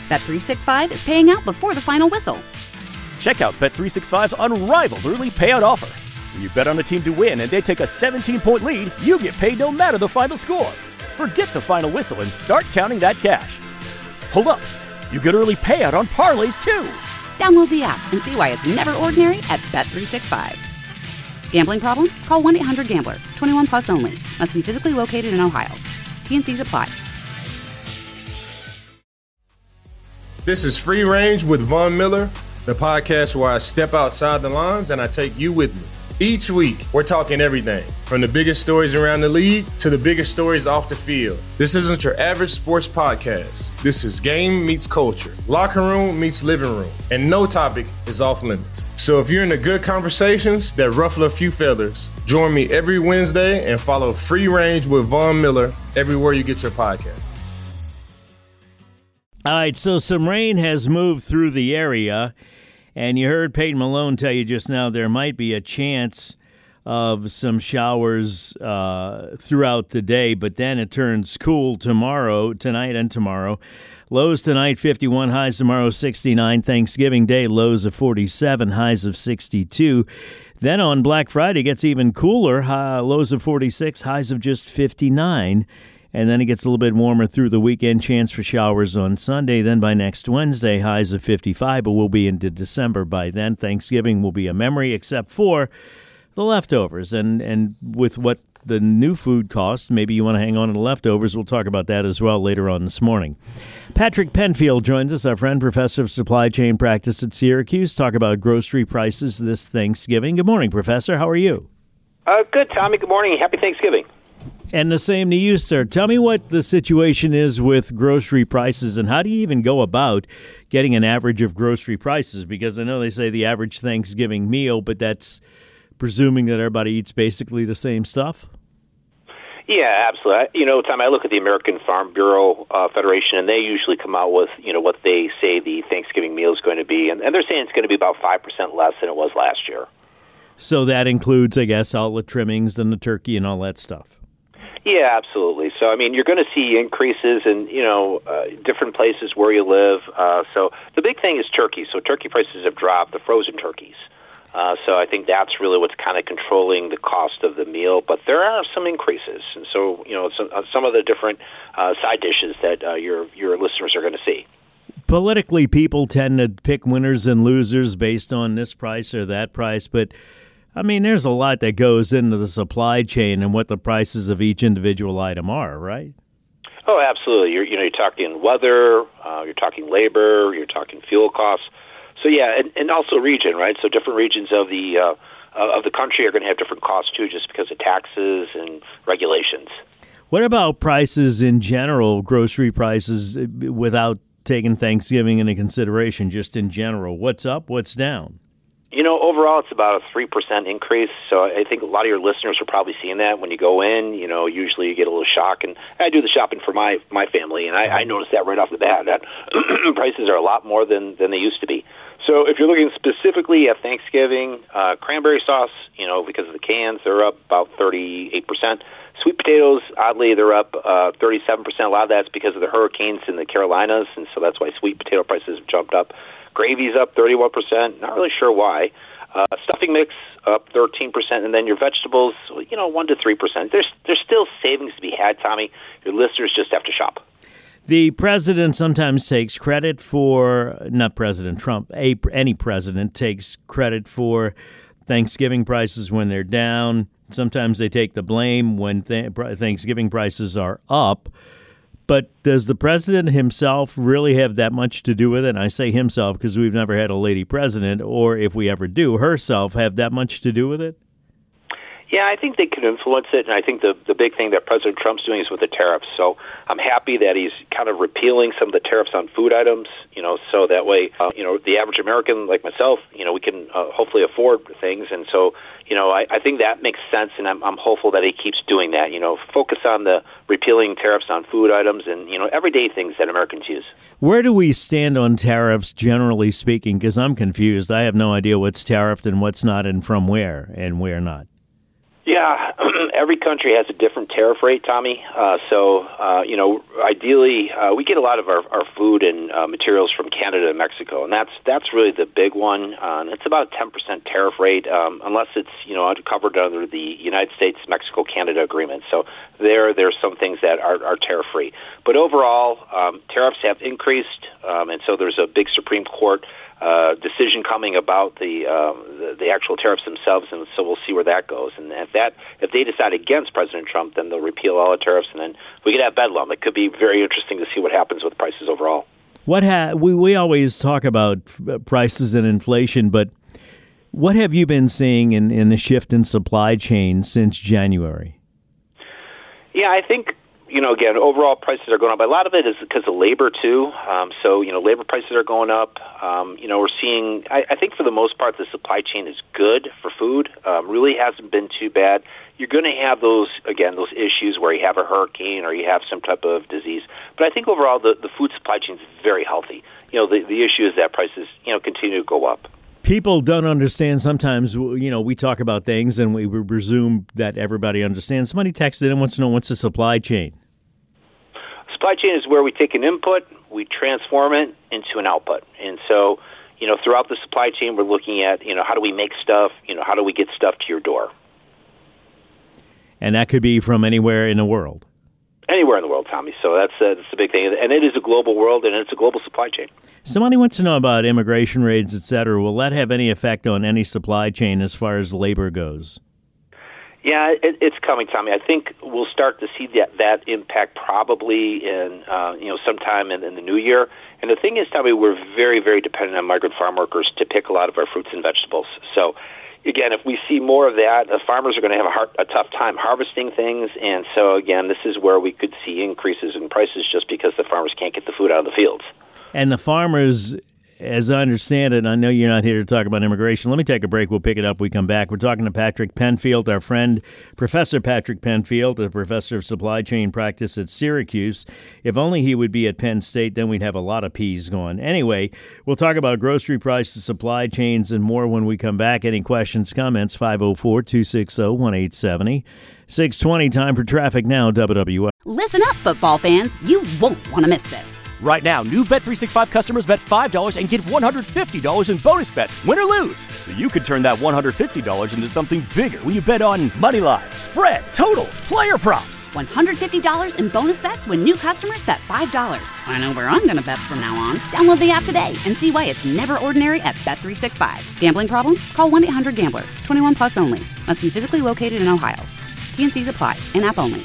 Bet365 is paying out before the final whistle. Check out Bet365's unrivaled early payout offer. When you bet on a team to win and they take a 17-point lead, you get paid no matter the final score. Forget the final whistle and start counting that cash. Hold up. You get early payout on parlays, too. Download the app and see why it's never ordinary at Bet365. Gambling problem? Call 1-800-GAMBLER. 21 plus only. Must be physically located in Ohio. T&Cs apply. This is Free Range with Von Miller, the podcast where I step outside the lines and I take you with me. Each week, we're talking everything from the biggest stories around the league to the biggest stories off the field. This isn't your average sports podcast. This is game meets culture, locker room meets living room, and no topic is off limits. So if you're into good conversations that ruffle a few feathers, join me every Wednesday and follow Free Range with Von Miller everywhere you get your podcast. All right, so some rain has moved through the area. And you heard Peyton Malone tell you just now there might be a chance of some showers throughout the day, but then it turns cool tonight and tomorrow. Lows tonight, 51, highs tomorrow, 69. Thanksgiving Day, lows of 47, highs of 62. Then on Black Friday, it gets even cooler, lows of 46, highs of just 59. And then it gets a little bit warmer through the weekend, chance for showers on Sunday. Then by next Wednesday, highs of 55, but we'll be into December by then. Thanksgiving will be a memory, except for the leftovers. And with what the new food costs, maybe you want to hang on to the leftovers. We'll talk about that as well later on this morning. Patrick Penfield joins us, our friend, professor of supply chain practice at Syracuse, talk about grocery prices this Thanksgiving. Good morning, Professor. How are you? Good, Tommy. Good morning. Happy Thanksgiving. And the same to you, sir. Tell me what the situation is with grocery prices, and how do you even go about getting an average of grocery prices? Because I know they say the average Thanksgiving meal, but that's presuming that everybody eats basically the same stuff? Yeah, absolutely. Tom, I look at the American Farm Bureau Federation, and they usually come out with, what they say the Thanksgiving meal is going to be, and they're saying it's going to be about 5% less than it was last year. So that includes, I guess, all the trimmings and the turkey and all that stuff. Yeah, absolutely. So, you're going to see increases in, different places where you live. So the big thing is turkey. So turkey prices have dropped, the frozen turkeys. So I think that's really what's kind of controlling the cost of the meal. But there are some increases. And so, some of the different side dishes that your listeners are going to see. Politically, people tend to pick winners and losers based on this price or that price, but there's a lot that goes into the supply chain and what the prices of each individual item are, right? Oh, absolutely. You're talking weather, you're talking labor, you're talking fuel costs. So yeah, and also region, right? So different regions of the country are going to have different costs too, just because of taxes and regulations. What about prices in general, grocery prices, without taking Thanksgiving into consideration, just in general? What's up? What's down? Overall, it's about a 3% increase. So I think a lot of your listeners are probably seeing that when you go in. Usually you get a little shock. And I do the shopping for my family, and I noticed that right off the bat, that prices are a lot more than they used to be. So if you're looking specifically at Thanksgiving, cranberry sauce, because of the cans, they're up about 38%. Sweet potatoes, oddly, they're up 37%. A lot of that's because of the hurricanes in the Carolinas, and so that's why sweet potato prices have jumped up. Gravy's up 31%. Not really sure why. Stuffing mix up 13%, and then your vegetables, 1 to 3%. There's still savings to be had, Tommy. Your listeners just have to shop. The president sometimes takes credit for, not President Trump, any president takes credit for Thanksgiving prices when they're down. Sometimes they take the blame when Thanksgiving prices are up. But does the president himself really have that much to do with it? And I say himself because we've never had a lady president, or if we ever do, herself have that much to do with it? Yeah, I think they can influence it, and I think the big thing that President Trump's doing is with the tariffs. So I'm happy that he's kind of repealing some of the tariffs on food items, so that way, the average American like myself, we can hopefully afford things. And so, I think that makes sense, and I'm hopeful that he keeps doing that, focus on the repealing tariffs on food items and, everyday things that Americans use. Where do we stand on tariffs, generally speaking? Because I'm confused. I have no idea what's tariffed and what's not and from where and where not. Yeah, Yeah, every country has a different tariff rate, Tommy. Ideally, we get a lot of our food and materials from Canada and Mexico, and that's really the big one. It's about a 10% tariff rate, unless it's covered under the United States Mexico Canada agreement. So there's some things that are tariff free, but overall, tariffs have increased, and so there's a big Supreme Court decision coming about the actual tariffs themselves, and so we'll see where that goes. And if they decide against President Trump, then they'll repeal all the tariffs, and then we could have bedlam. It could be very interesting to see what happens with prices overall. We always talk about prices and inflation, but what have you been seeing in the shift in supply chain since January? Yeah, I think, again, overall prices are going up. A lot of it is because of labor, too. Labor prices are going up. We're seeing, I think for the most part, the supply chain is good for food. Really hasn't been too bad. You're going to have those issues where you have a hurricane or you have some type of disease. But I think overall the food supply chain is very healthy. The issue is that prices, continue to go up. People don't understand sometimes, we talk about things and we presume that everybody understands. Somebody texted and wants to know, what's the supply chain? Supply chain is where we take an input, we transform it into an output. And so, throughout the supply chain, we're looking at, how do we make stuff, how do we get stuff to your door? And that could be from anywhere in the world. Anywhere in the world, Tommy. So that's the big thing. And it is a global world, and it's a global supply chain. Somebody wants to know about immigration raids, et cetera. Will that have any effect on any supply chain as far as labor goes? Yeah, it's coming, Tommy. I think we'll start to see that impact probably in sometime in the new year. And the thing is, Tommy, we're very, very dependent on migrant farm workers to pick a lot of our fruits and vegetables. So, again, if we see more of that, the farmers are going to have a tough time harvesting things. And so, again, this is where we could see increases in prices just because the farmers can't get the food out of the fields. And the farmers, as I understand it, I know you're not here to talk about immigration. Let me take a break. We'll pick it up when we come back. We're talking to Patrick Penfield, our friend, Professor Patrick Penfield, a professor of supply chain practice at Syracuse. If only he would be at Penn State, then we'd have a lot of peas going. Anyway, we'll talk about grocery prices, supply chains, and more when we come back. Any questions, comments, 504-260-1870. 6:20, time for traffic now, WWL. Listen up, football fans. You won't want to miss this. Right now, new Bet365 customers bet $5 and get $150 in bonus bets, win or lose. So you could turn that $150 into something bigger when you bet on money line, spread, totals, player props. $150 in bonus bets when new customers bet $5. I know where I'm going to bet from now on. Download the app today and see why it's never ordinary at Bet365. Gambling problem? Call 1-800-GAMBLER. 21 plus only. Must be physically located in Ohio. T&Cs apply. In-app only.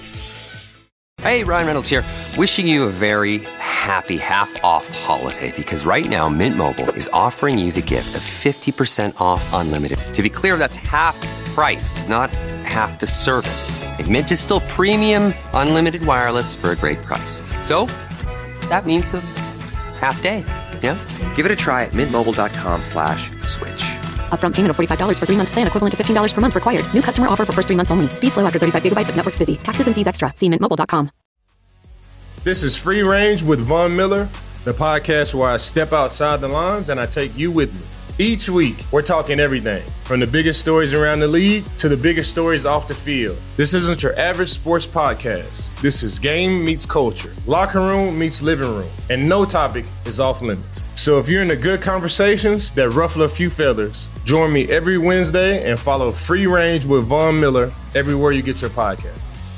Hey, Ryan Reynolds here. Wishing you a very happy half-off holiday, because right now Mint Mobile is offering you the gift of 50% off unlimited. To be clear, that's half price, not half the service. And Mint is still premium unlimited wireless for a great price. So that means a half day. Yeah? Give it a try at mintmobile.com/switch. Upfront payment of $45 for 3-month plan, equivalent to $15 per month required. New customer offer for first 3 months only. Speed slow after 35 gigabytes if network's busy. Taxes and fees extra. See mintmobile.com. This is Free Range with Von Miller, the podcast where I step outside the lines and I take you with me. Each week, we're talking everything from the biggest stories around the league to the biggest stories off the field. This isn't your average sports podcast. This is game meets culture, locker room meets living room, and no topic is off limits. So if you're into good conversations that ruffle a few feathers, join me every Wednesday and follow Free Range with Von Miller everywhere you get your podcast.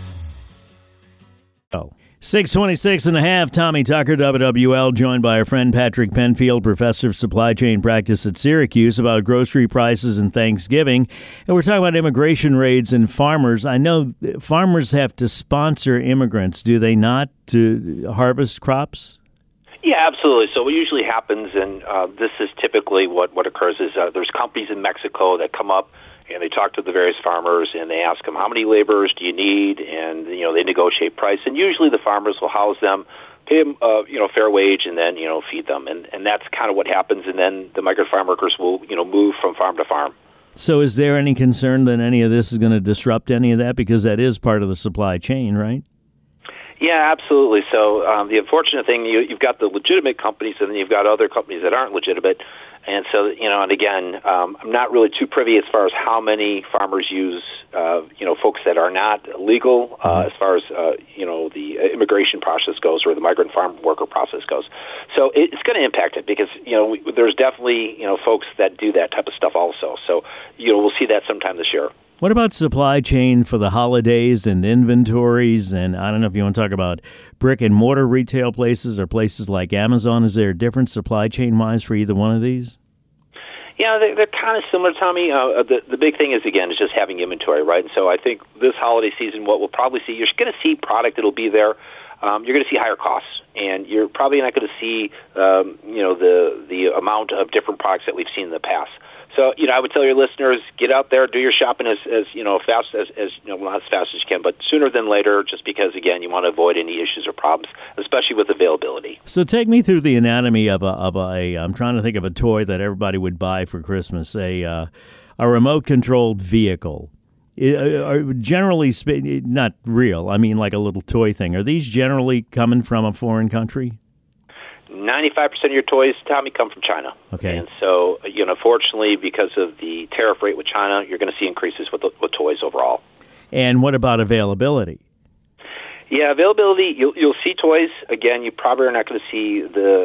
6:26 and a half, Tommy Tucker, WWL, joined by our friend Patrick Penfield, professor of supply chain practice at Syracuse, about grocery prices and Thanksgiving. And we're talking about immigration raids and farmers. I know farmers have to sponsor immigrants, do they not, to harvest crops? Yeah, absolutely. So what usually happens, and this is typically what occurs, is there's companies in Mexico that come up and they talk to the various farmers and they ask them, how many laborers do you need? And, they negotiate price. And usually the farmers will house them, pay them, fair wage, and then, feed them. And that's kind of what happens. And then the migrant farm workers will, move from farm to farm. So is there any concern that any of this is going to disrupt any of that? Because that is part of the supply chain, right? Yeah, absolutely. So the unfortunate thing, you've got the legitimate companies, and then you've got other companies that aren't legitimate. And so, and again, I'm not really too privy as far as how many farmers use, folks that are not legal as far as, the immigration process goes or the migrant farm worker process goes. So it's going to impact it because, there's definitely, folks that do that type of stuff also. So, we'll see that sometime this year. What about supply chain for the holidays and inventories? And I don't know if you want to talk about brick and mortar retail places or places like Amazon. Is there a different supply chain wise for either one of these? Yeah, they're kind of similar, Tommy. The big thing is just having inventory, right? And so I think this holiday season, what we'll probably see, you're going to see product that'll be there. You're going to see higher costs, and you're probably not going to see, the amount of different products that we've seen in the past. So, I would tell your listeners, get out there, do your shopping as fast as not as fast as you can, but sooner than later, just because, again, you want to avoid any issues or problems, especially with availability. So take me through the anatomy of a I'm trying to think of a toy that everybody would buy for Christmas, a remote-controlled vehicle. Are generally, not real, I mean like a little toy thing. Are these generally coming from a foreign country? 95% of your toys, Tommy, come from China. Okay. And so, fortunately, because of the tariff rate with China, you're going to see increases with toys overall. And what about availability? Yeah, availability, you'll see toys. Again, you probably are not going to see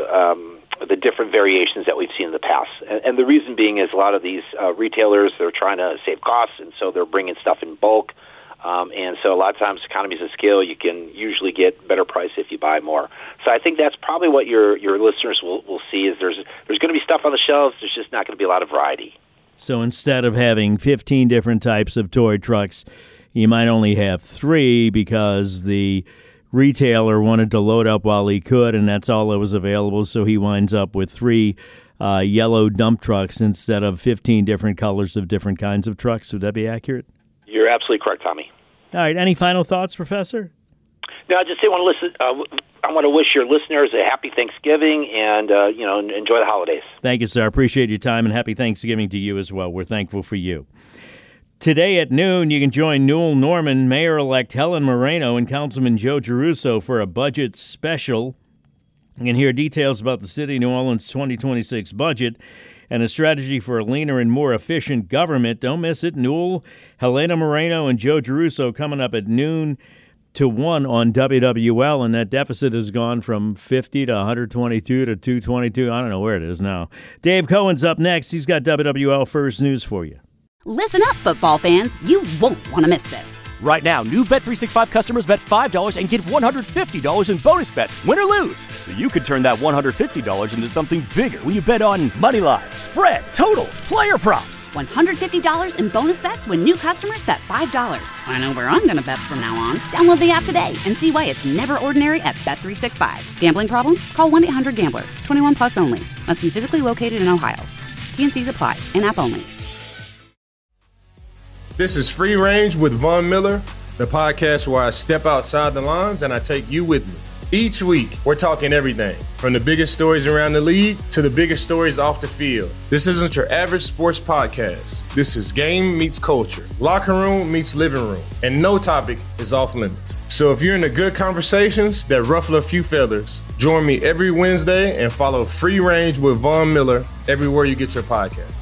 the different variations that we've seen in the past. And the reason being is a lot of these retailers, they're trying to save costs, and so they're bringing stuff in bulk. And so a lot of times, economies of scale, you can usually get better price if you buy more. So I think that's probably what your listeners will see is there's going to be stuff on the shelves. There's just not going to be a lot of variety. So instead of having 15 different types of toy trucks, you might only have 3 because the retailer wanted to load up while he could, and that's all that was available. So he winds up with 3 yellow dump trucks instead of 15 different colors of different kinds of trucks. Would that be accurate? You're absolutely correct, Tommy. All right. Any final thoughts, Professor? No, I just want to listen. I want to wish your listeners a happy Thanksgiving and enjoy the holidays. Thank you, sir. I appreciate your time, and happy Thanksgiving to you as well. We're thankful for you. Today at noon, you can join Newell Norman, Mayor-elect Helen Moreno, and Councilman Joe Giarrusso for a budget special. You can hear details about the City of New Orleans 2026 budget and a strategy for a leaner and more efficient government. Don't miss it. Newell, Helena Moreno, and Joe Giarrusso coming up at noon to 1 on WWL, and that deficit has gone from 50 to 122 to 222. I don't know where it is now. Dave Cohen's up next. He's got WWL First News for you. Listen up, football fans. You won't want to miss this. Right now, new Bet365 customers bet $5 and get $150 in bonus bets, win or lose. So you could turn that $150 into something bigger when you bet on money line, spread, totals, player props. $150 in bonus bets when new customers bet $5. I know where I'm going to bet from now on. Download the app today and see why it's never ordinary at Bet365. Gambling problem? Call 1-800-GAMBLER. 21 plus only. Must be physically located in Ohio. T&Cs apply. In-app only. This is Free Range with Von Miller, the podcast where I step outside the lines and I take you with me. Each week, we're talking everything from the biggest stories around the league to the biggest stories off the field. This isn't your average sports podcast. This is game meets culture, locker room meets living room, and no topic is off limits. So if you're into good conversations that ruffle a few feathers, join me every Wednesday and follow Free Range with Von Miller everywhere you get your podcast.